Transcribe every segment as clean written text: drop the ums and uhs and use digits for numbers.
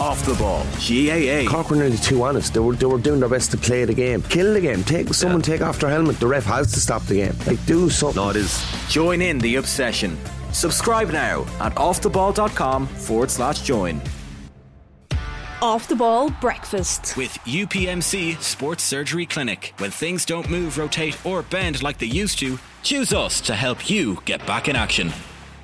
Off the Ball, GAA. Cork were nearly too honest. They were doing their best to play the game. Kill the game. Take off their helmet. The ref has to stop the game. Like, do something. No, it is. Join in the obsession. Subscribe now at offtheball.com/join. Off the Ball Breakfast with UPMC Sports Surgery Clinic. When things don't move, rotate or bend like they used to, choose us to help you get back in action.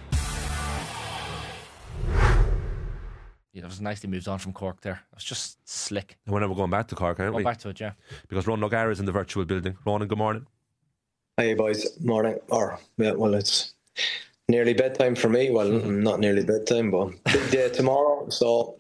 Yeah, it was nicely moved on from Cork there. It was just slick. And we're never going back to Cork, aren't we? Go back to it, yeah. Because Ronan O'Gara is in the virtual building. Ronan, good morning. Hey boys, morning. It's nearly bedtime for me. Well, not nearly bedtime, but big day tomorrow. So,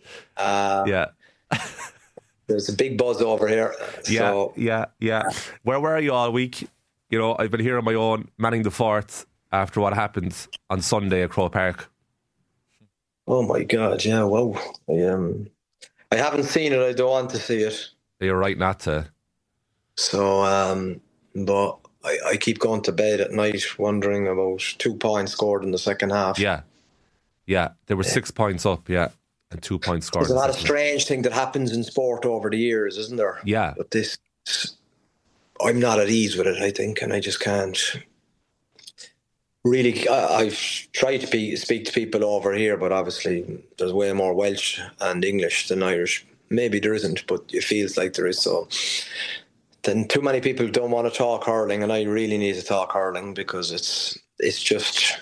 there's a big buzz over here. Yeah. Where were you all week? You know, I've been here on my own, manning the fort after what happened on Sunday at Croke Park. Oh my God! Yeah, wow. I haven't seen it. I don't want to see it. You're right not to. So, but I keep going to bed at night wondering about 2 points scored in the second half. Yeah. There were 6 points up. Yeah, and 2 points scored. There's a lot of strange thing that happens in sport over the years, isn't there? Yeah. But this, I'm not at ease with it. I think, and I just can't. Really, I've tried to speak to people over here, but obviously there's way more Welsh and English than Irish. Maybe there isn't, but it feels like there is. So then too many people don't want to talk hurling, and I really need to talk hurling because it's just.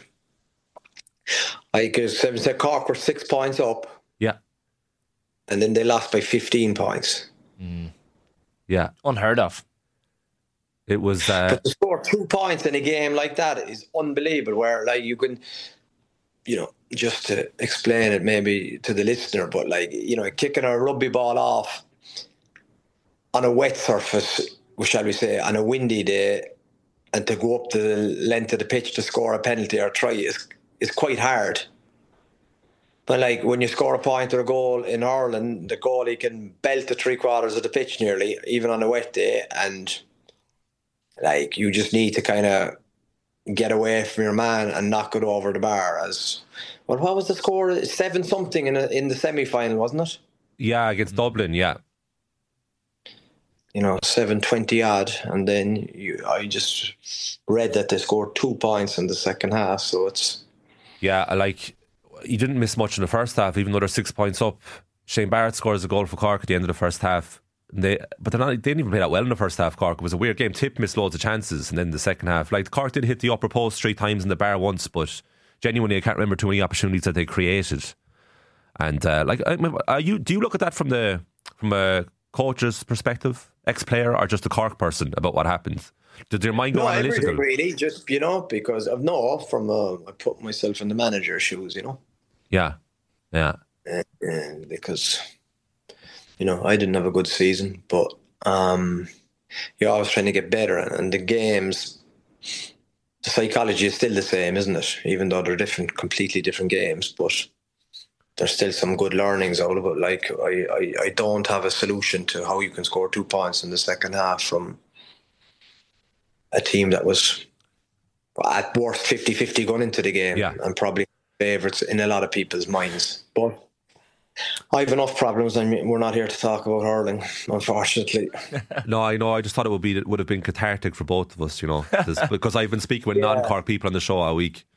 I said Cork were 6 points up. Yeah. And then they lost by 15 points. Yeah. Unheard of. It was. But to score 2 points in a game like that is unbelievable. Where like you can, just to explain it maybe to the listener, but kicking a rugby ball off on a wet surface, shall we say, on a windy day, and to go up the length of the pitch to score a penalty or try is quite hard. But when you score a point or a goal in Ireland, the goalie can belt the 3/4 of the pitch nearly, even on a wet day, and. You just need to kind of get away from your man and knock it over the bar. What was the score? 7-something in the semi-final, wasn't it? Yeah, against Dublin, yeah. 7-20 odd. And then I just read that they scored 2 points in the second half. So it's... Yeah, you didn't miss much in the first half, even though they're 6 points up. Shane Barrett scores a goal for Cork at the end of the first half. They didn't even play that well in the first half. Cork, it was a weird game. Tip missed loads of chances, and then the second half, Cork did hit the upper post 3 times in the bar once, but genuinely I can't remember too many opportunities that they created. And do you look at that from a coach's perspective, ex-player, or just a Cork person about what happened? Did your mind go analytical? No, really, just because I put myself in the manager's shoes, Yeah. Because. I didn't have a good season, but you're always trying to get better. And the games, the psychology is still the same, isn't it? Even though they're completely different games, but there's still some good learnings out of it. I don't have a solution to how you can score 2 points in the second half from a team that was at worst 50-50 going into the game, and probably favourites in a lot of people's minds. But I have enough problems, and we're not here to talk about hurling, unfortunately. No, I know. I just thought it would have been cathartic for both of us, because I've been speaking with non-Cork people on the show all week.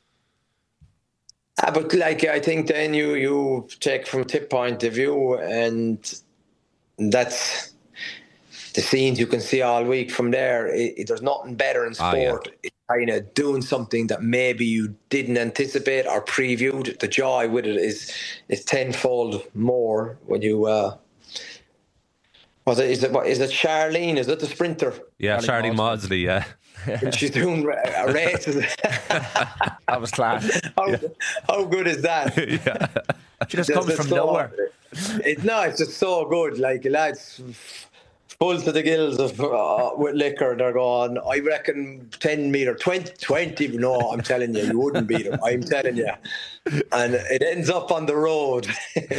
But I think then you take from a tip point of view, and that's the scenes you can see all week from there. There's nothing better in sport. It's kind of doing something that maybe you didn't anticipate or previewed. The joy with it is tenfold more when you. Is it Charlene? Is it the sprinter? Yeah, Charlene Maudsley. Yeah. And she's doing a race. That was class. How good is that? Yeah. She just comes from nowhere. It's just so good. Lads full to the gills with liquor. They're going, I reckon 10 metre, 20. No, I'm telling you wouldn't beat them. I'm telling you. And it ends up on the road.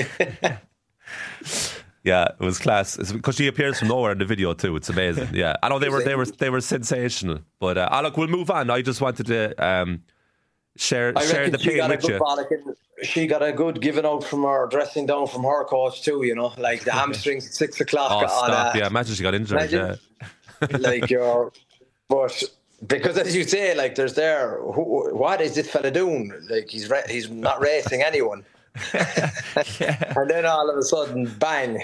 Yeah, it was class. It's because she appears from nowhere in the video too. It's amazing. Yeah, I know they were sensational. But look, we'll move on. I just wanted to share the pain with you. she got a good giving out from her dressing down from her coach too. You know, like the hamstrings at 6 o'clock. Oh, stop! Yeah, imagine she got injured. Yeah. Like but because as you say, like there's what is this fella doing? Like he's not racing anyone. And then all of a sudden, bang!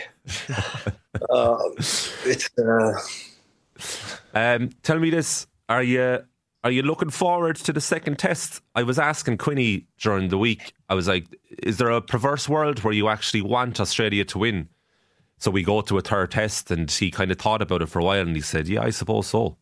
It's. Tell me this: Are you looking forward to the second test? I was asking Quinny during the week. I was like, "Is there a perverse world where you actually want Australia to win?" So we go to a third test, and he kind of thought about it for a while, and he said, "Yeah, I suppose so."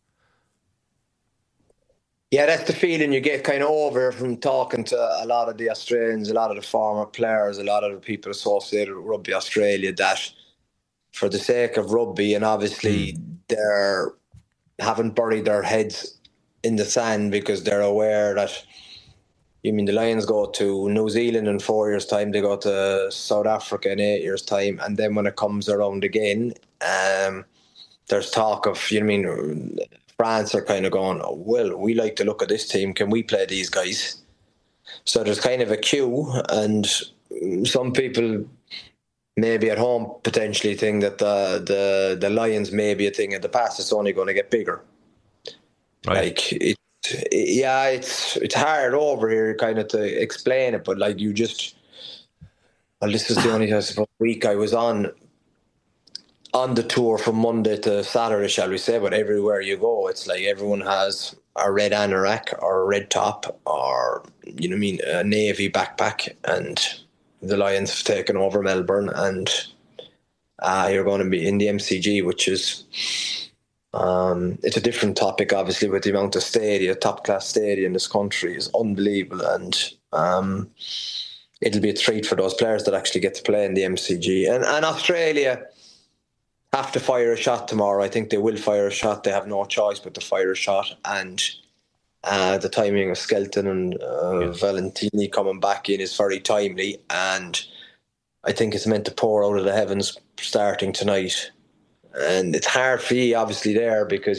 Yeah, that's the feeling you get kind of over from talking to a lot of the Australians, a lot of the former players, a lot of the people associated with Rugby Australia, that for the sake of rugby, and obviously they haven't buried their heads in the sand because they're aware that, the Lions go to New Zealand in 4 years' time, they go to South Africa in 8 years' time, and then when it comes around again, there's talk of, France are kind of going, oh, well, we like to look at this team. Can we play these guys? So there's kind of a queue, and some people maybe at home potentially think that the Lions may be a thing of the past. It's only going to get bigger. Right. Like it's hard over here kind of to explain it, but like this is the only week I was on the tour from Monday to Saturday, shall we say, but everywhere you go, it's like everyone has a red anorak or a red top or, a navy backpack, and the Lions have taken over Melbourne, and you're going to be in the MCG, which is, it's a different topic, obviously, with the amount of top-class stadia in this country is unbelievable, and it'll be a treat for those players that actually get to play in the MCG. And Australia have to fire a shot tomorrow. I think they will fire a shot. They have no choice but to fire a shot. And the timing of Skelton and Valentini coming back in is very timely. And I think it's meant to pour out of the heavens starting tonight. And it's hard for you, obviously, there, because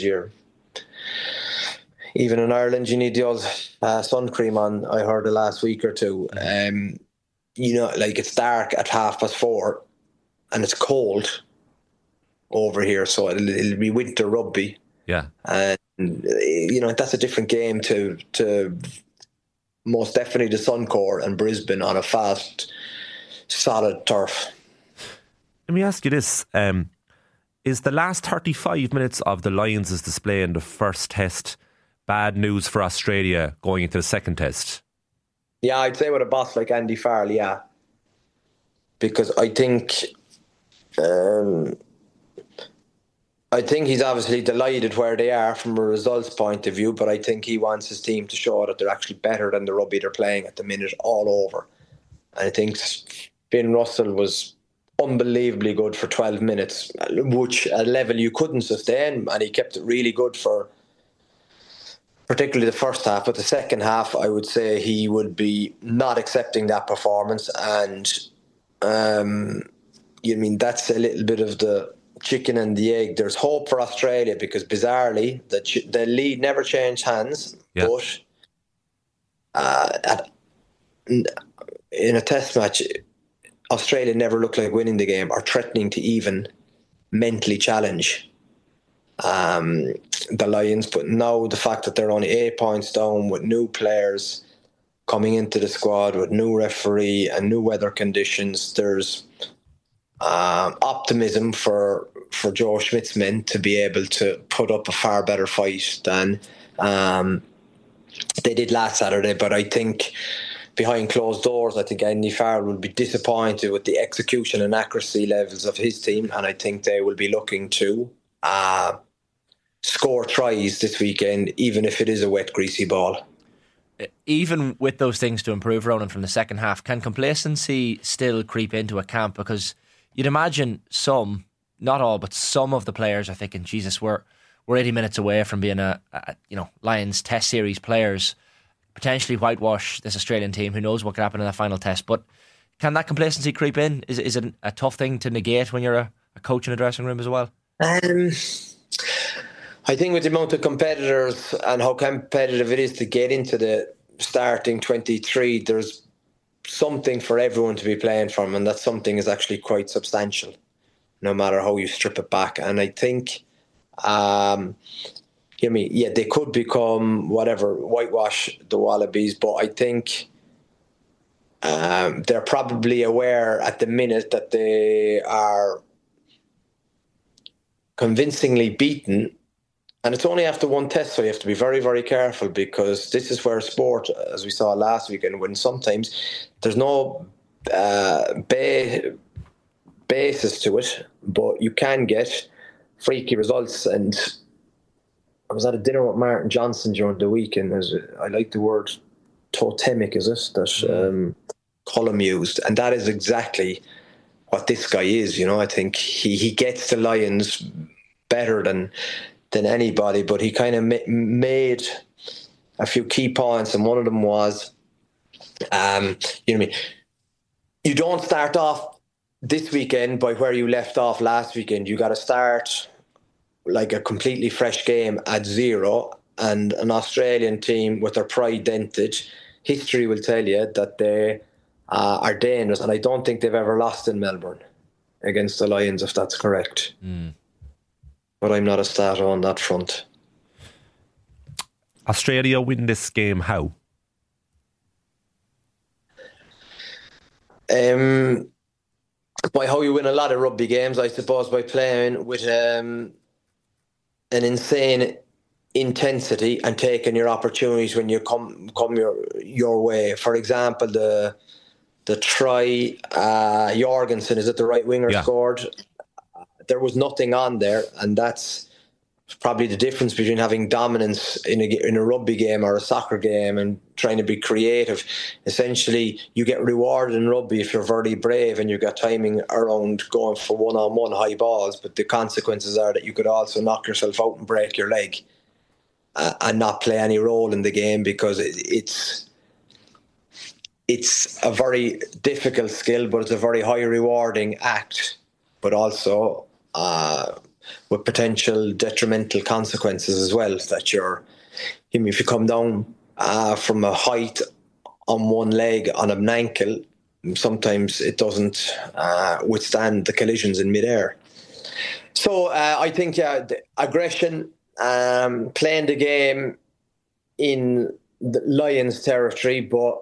even in Ireland, you need the old sun cream on. I heard the last week or two. It's dark at 4:30 and it's cold over here, so it'll be winter rugby. Yeah. And that's a different game to most definitely the Suncorp and Brisbane on a fast, solid turf. Let me ask you this. Is the last 35 minutes of the Lions' display in the first test bad news for Australia going into the second test? Yeah, I'd say with a boss like Andy Farrell, yeah. Because I think he's obviously delighted where they are from a results point of view, but I think he wants his team to show that they're actually better than the rugby they're playing at the minute all over. And I think Finn Russell was unbelievably good for 12 minutes, which a level you couldn't sustain, and he kept it really good for particularly the first half. But the second half, I would say he would be not accepting that performance, and that's a little bit of the chicken and the egg. There's hope for Australia because bizarrely the lead never changed hands, but in a test match, Australia never looked like winning the game or threatening to even mentally challenge the Lions. But now the fact that they're only 8 points down with new players coming into the squad, with new referee and new weather conditions, there's optimism for Joe Schmidt's men to be able to put up a far better fight than they did last Saturday. But I think behind closed doors, I think Andy Farrell will be disappointed with the execution and accuracy levels of his team, and I think they will be looking to score tries this weekend, even if it is a wet, greasy ball. Even with those things to improve, Ronan, from the second half, can complacency still creep into a camp? Because you'd imagine some, not all, but some of the players are thinking, Jesus, we're 80 minutes away from being a Lions Test Series players, potentially whitewash this Australian team. Who knows what could happen in that final test? But can that complacency creep in? Is it a tough thing to negate when you're a coach in a dressing room as well? I think with the amount of competitors and how competitive it is to get into the starting 23, there's something for everyone to be playing from, and that something is actually quite substantial, no matter how you strip it back. And I think, they could become whitewash the Wallabies, but I think they're probably aware at the minute that they are convincingly beaten. And it's only after one test, so you have to be very, very careful, because this is where sport, as we saw last weekend, when sometimes there's no basis to it, but you can get freaky results. And I was at a dinner with Martin Johnson during the weekend. I like the word totemic, is it, that Colm used, and that is exactly what this guy is. I think he gets the Lions better than anybody, but he kind of made a few key points, and one of them was, you don't start off this weekend by where you left off last weekend. You got to start like a completely fresh game at 0, and an Australian team with their pride dented, history will tell you that they are dangerous, and I don't think they've ever lost in Melbourne against the Lions, if that's correct. But I'm not a starter on that front. Australia win this game how? By how you win a lot of rugby games, I suppose, by playing with an insane intensity and taking your opportunities when you come your way. For example, the try Jorgensen, is it the right winger, scored? There was nothing on there, and that's probably the difference between having dominance in a rugby game or a soccer game and trying to be creative. Essentially, you get rewarded in rugby if you're very brave and you've got timing around going for one-on-one high balls, but the consequences are that you could also knock yourself out and break your leg and not play any role in the game, because it's a very difficult skill, but it's a very high rewarding act, but also with potential detrimental consequences as well. That if you come down from a height on one leg on an ankle, sometimes it doesn't withstand the collisions in midair. So I think the aggression, playing the game in the Lions territory, but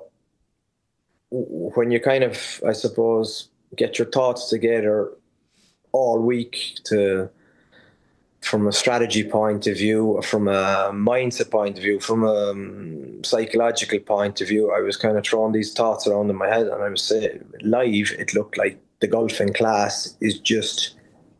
when you kind of, I suppose, get your thoughts together all week from a strategy point of view, from a mindset point of view, from a psychological point of view, I was kind of throwing these thoughts around in my head, and I was saying, live, it looked like the golfing class is just,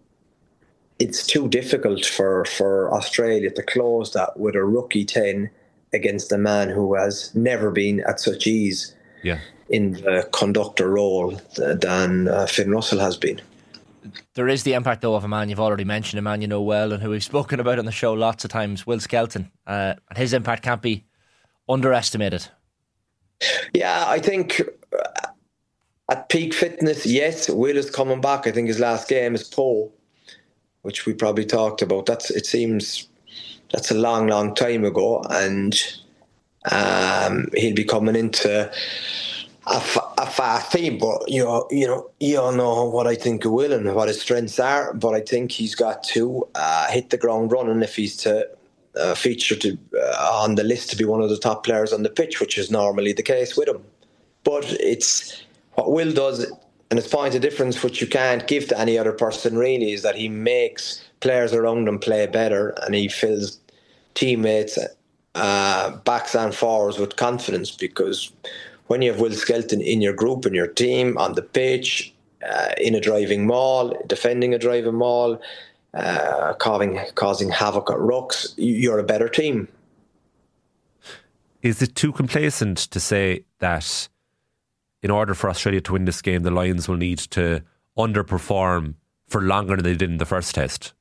it's too difficult for Australia to close that with a rookie 10 against a man who has never been at such ease in the conductor role than Finn Russell has been. There is the impact, though, of a man you've already mentioned, a man you know well and who we've spoken about on the show lots of times, Will Skelton. And his impact can't be underestimated. Yeah, I think at peak fitness, yes, Will is coming back. I think his last game is Pau, which we probably talked about. It seems that's a long, long time ago, and he'll be coming into a fast team. But you all know what I think of Will and what his strengths are. But I think he's got to hit the ground running if he's to feature on the list to be one of the top players on the pitch, which is normally the case with him. But it's what Will does, and it's point of difference, which you can't give to any other person really, is that he makes players around him play better, and he fills teammates backs and forwards with confidence, because when you have Will Skelton in your group, in your team, on the pitch, in a driving maul, defending a driving maul, causing havoc at rucks, you're a better team. Is it too complacent to say that in order for Australia to win this game, the Lions will need to underperform for longer than they did in the first test?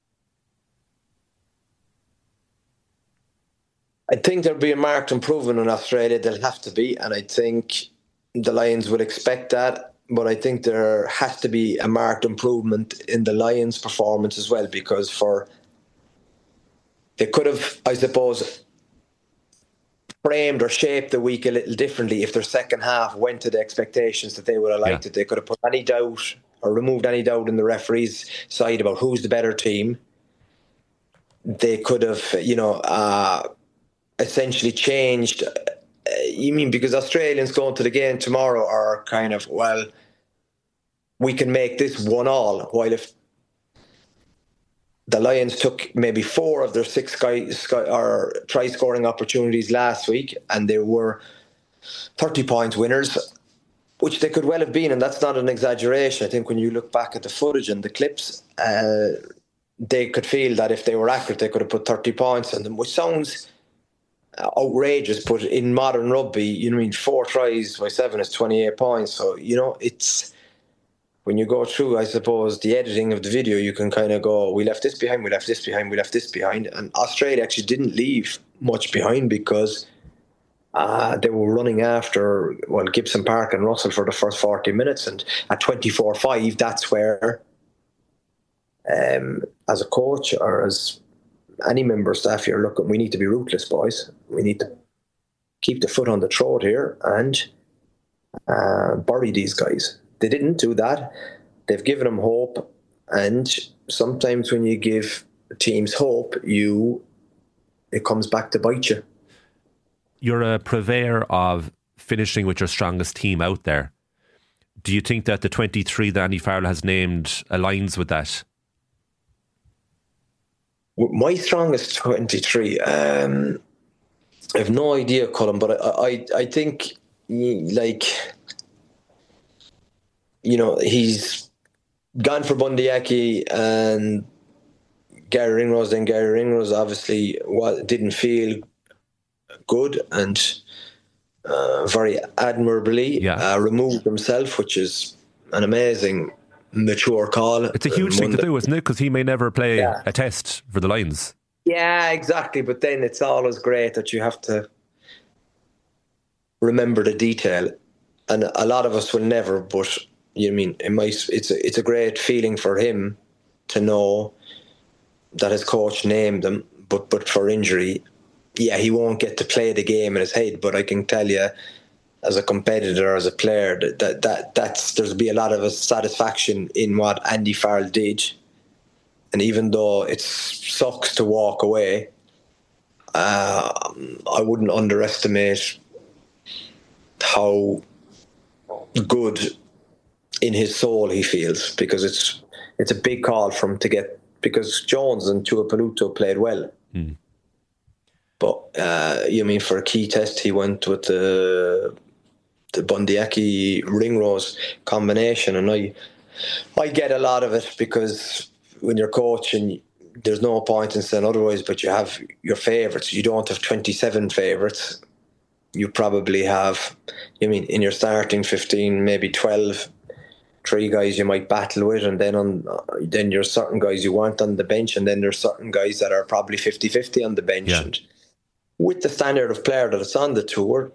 I think there'll be a marked improvement in Australia. There'll have to be, and I think the Lions would expect that. But I think there has to be a marked improvement in the Lions' performance as well, because they could have, I suppose, framed or shaped the week a little differently if their second half went to the expectations that they would have liked it. They could have put any doubt or removed any doubt in the referee's side about who's the better team. They could have, essentially changed. You mean because Australians going to the game tomorrow are kind of, well, we can make this 1-1, while if the Lions took maybe 4 of their 6 try-scoring opportunities last week, and they were 30 points winners, which they could well have been, and that's not an exaggeration. I think when you look back at the footage and the clips, they could feel that if they were accurate, they could have put 30 points on them, which sounds outrageous, but in modern rugby, 4 tries by 7 is 28 points. So, it's... When you go through, I suppose, the editing of the video, you can kind of go, we left this behind, we left this behind, we left this behind. And Australia actually didn't leave much behind because they were running after, Gibson Park and Russell for the first 40 minutes. And at 24-5, that's where, as a coach or as any member of staff, you're looking, we need to be ruthless, boys. We need to keep the foot on the throat here and bury these guys. They didn't do that. They've given them hope, and sometimes when you give teams hope, it comes back to bite you. You're a purveyor of finishing with your strongest team out there. Do you think that the 23 that Andy Farrell has named aligns with that? My strongest 23, I have no idea, Colin, but I think he's gone for Bundee Aki and Gary Ringrose. Then Gary Ringrose obviously didn't feel good and very admirably removed himself, which is an amazing, mature call. It's a huge thing to do, isn't it? Because he may never play a test for the Lions. Yeah, exactly. But then it's always great that you have to remember the detail. And a lot of us will never, but... it's a great feeling for him to know that his coach named him, but for injury, he won't get to play the game in his head. But I can tell you, as a competitor, as a player, there's be a lot of satisfaction in what Andy Farrell did. And even though it sucks to walk away, I wouldn't underestimate how good in his soul he feels, because it's a big call for him to get, because Jones and Tuipulotu played well. But for a key test he went with the Bundee Aki Ringrose combination, and I get a lot of it, because when you're coaching there's no point in saying otherwise, but you have your favourites. You don't have 27 favourites. You probably have, in your starting 15, maybe 12, 3 guys you might battle with, and then there's certain guys you want on the bench, and then there's certain guys that are probably 50-50 on the bench. Yeah. And with the standard of player that is on the tour,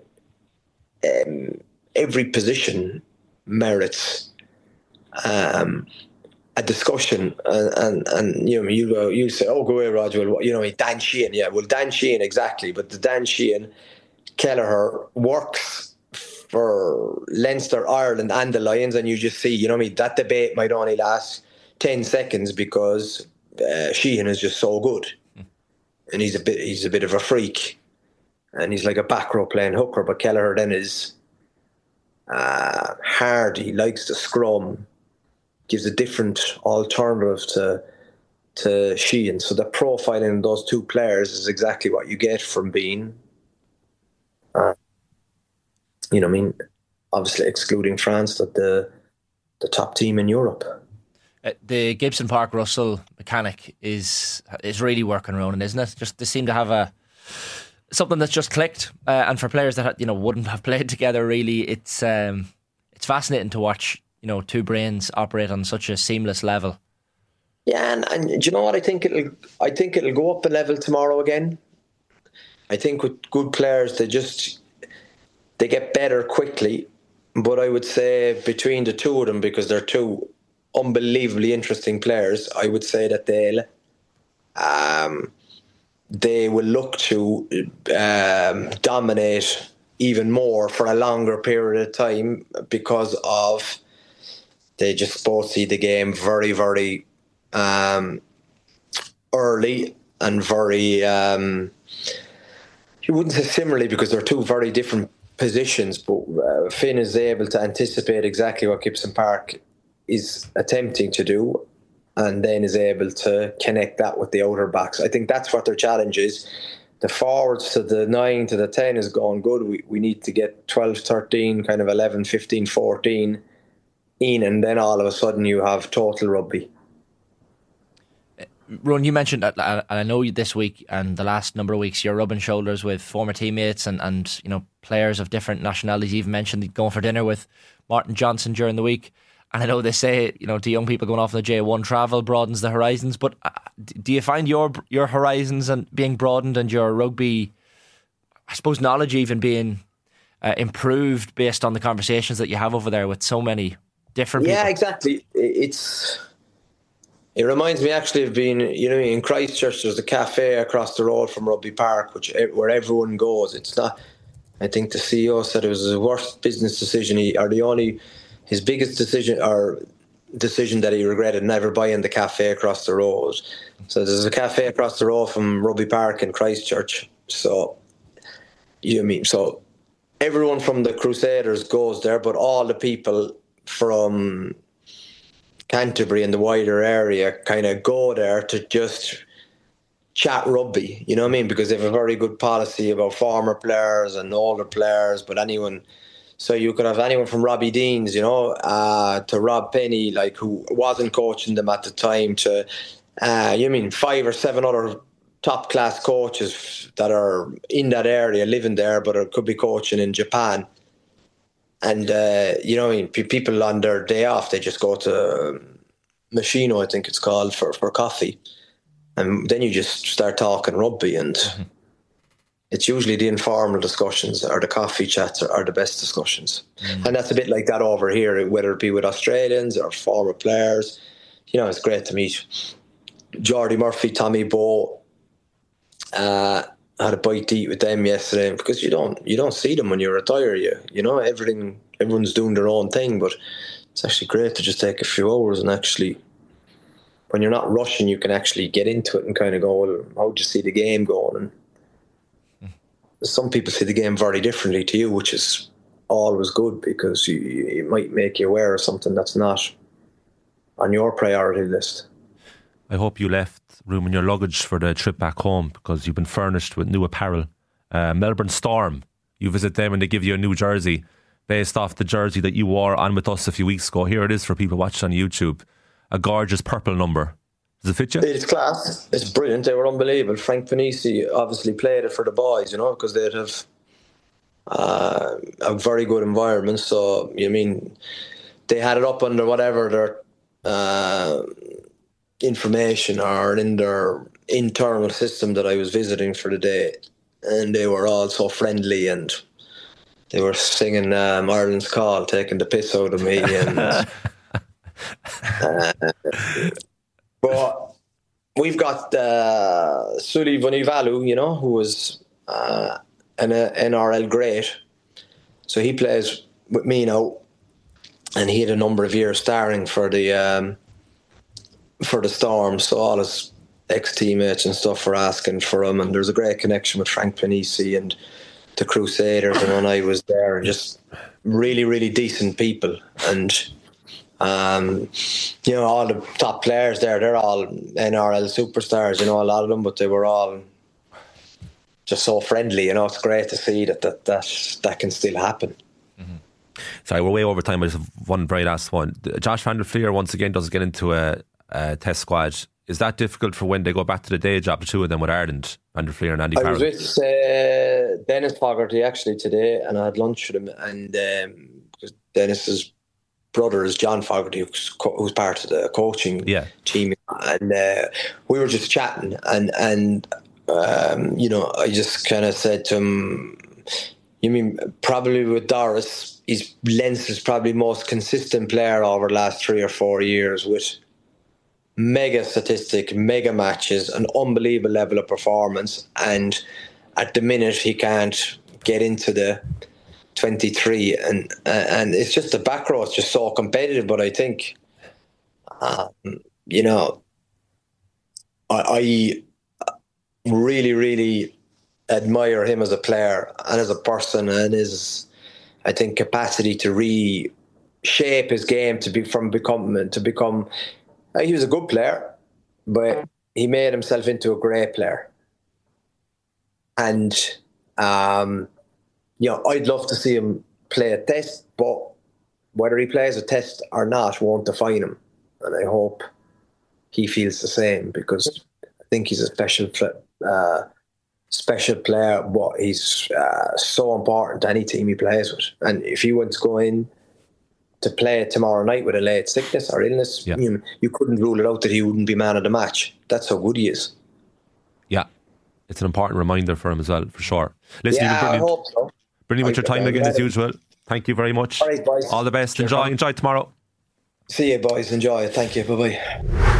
every position merits a discussion, and you say, oh, go away, Roger. Well, Dan Sheehan, Dan Sheehan, exactly. But the Dan Sheehan, Kelleher works for Leinster, Ireland and the Lions, and you just see, that debate might only last 10 seconds because Sheehan is just so good, and he's a bit of a freak, and he's like a back row playing hooker. But Kelleher then is hard. He likes to scrum, gives a different alternative to Sheehan. So the profiling of those 2 players is exactly what you get from being. Obviously excluding France, that the top team in Europe. The Gibson Park Russell mechanic is really working around, isn't it? Just they seem to have something that's just clicked, and for players that wouldn't have played together, really, it's fascinating to watch. 2 brains operate on such a seamless level. Yeah, and do you know what? I think it'll go up a level tomorrow again. I think with good players, they get better quickly. But I would say between the 2 of them, because they're 2 unbelievably interesting players, I would say that they will look to dominate even more for a longer period of time because of they just both see the game very, very early and very, you wouldn't say similarly because they're two very different positions, but Finn is able to anticipate exactly what Gibson Park is attempting to do and then is able to connect that with the outer backs. I think that's what their challenge is. The forwards to the 9 to the 10 is going good. We need to get 12, 13, kind of 11, 15, 14 in, and then all of a sudden you have total rugby. Ron, you mentioned, and I know this week and the last number of weeks, you're rubbing shoulders with former teammates and you know, players of different nationalities. You even mentioned going for dinner with Martin Johnson during the week. And I know they say, you know, to young people going off on the J1, travel broadens the horizons. But do you find your horizons and being broadened and your rugby, I suppose, knowledge even being improved based on the conversations that you have over there with so many different people? Yeah, exactly. It reminds me actually of being, you know, in Christchurch. There's a cafe across the road from Rugby Park, where everyone goes. It's not. I think the CEO said it was the worst business decision his biggest decision that he regretted, never buying the cafe across the road. So there's a cafe across the road from Rugby Park in Christchurch. So so everyone from the Crusaders goes there, but all the people from Canterbury and the wider area kind of go there to just chat rugby, you know what I mean? Because they have a very good policy about former players and older players, but anyone. So you could have anyone from Robbie Deans, you know, to Rob Penny, like, who wasn't coaching them at the time, to 5 or 7 other top class coaches that are in that area, living there, but could be coaching in Japan. And people on their day off, they just go to Machino, I think it's called, for coffee, and then you just start talking rugby and. Mm-hmm. It's usually the informal discussions or the coffee chats are the best discussions. Mm. And that's a bit like that over here, whether it be with Australians or former players. You know, it's great to meet Jordy Murphy, Tommy Bowe. Had a bite to eat with them yesterday because you don't see them when you retire. You know, everyone's doing their own thing, but it's actually great to just take a few hours and actually, when you're not rushing, you can actually get into it and kind of go, well, how do you see the game going? And some people see the game very differently to you, which is always good because it might make you aware of something that's not on your priority list. I hope you left room in your luggage for the trip back home because you've been furnished with new apparel. Melbourne Storm, you visit them and they give you a new jersey based off the jersey that you wore on with us a few weeks ago. Here it is for people watching on YouTube. A gorgeous purple number. Does it fit you? It's class. It's brilliant. They were unbelievable. Frank Panisi obviously played it for the boys, you know, because they'd have a very good environment. So, they had it up under whatever their information or in their internal system that I was visiting for the day. And they were all so friendly and they were singing Ireland's Call, taking the piss out of me. And but we've got Sully Vunivalu, you know, who was an NRL great. So he plays with me now, and he had a number of years starring for the Storm. So all his ex-teammates and stuff were asking for him, and there's a great connection with Frank Panisi and the Crusaders. And when I was there, and just really, really decent people. And all the top players there, they're all NRL superstars, you know, a lot of them, but they were all just so friendly, you know. It's great to see that can still happen. Mm-hmm. Sorry, we're way over time. I just have one very last one. Josh van der Flier once again doesn't get into a test squad. Is that difficult for when they go back to the day job, the two of them with Ireland, van der Flier and Andy Farrell? I was with Dennis Fogarty actually today, and I had lunch with him, and because Dennis's brother is John Fogarty, who's part of the coaching team, and we were just chatting, and I just kind of said to him, you mean probably with Doris, Lens is probably most consistent player over the last 3 or 4 years with mega statistic, mega matches, an unbelievable level of performance, and at the minute he can't get into the 23, and it's just the back row is just so competitive. But I think, you know, I really, really admire him as a player and as a person, and his, I think, capacity to reshape his game to become. He was a good player, but he made himself into a great player. And you know, I'd love to see him play a test, but whether he plays a test or not won't define him. And I hope he feels the same, because I think he's a special player, but he's so important to any team he plays with. And if he wants to go in to play tomorrow night with a late sickness or illness, you couldn't rule it out that he wouldn't be man of the match. That's how good he is. Yeah, it's an important reminder for him as well, for sure. Listen, I hope so. Brilliant with your time again as usual. Thank you very much. All right, boys. All the best. Enjoy tomorrow. See you, boys. Enjoy. Thank you. Bye-bye.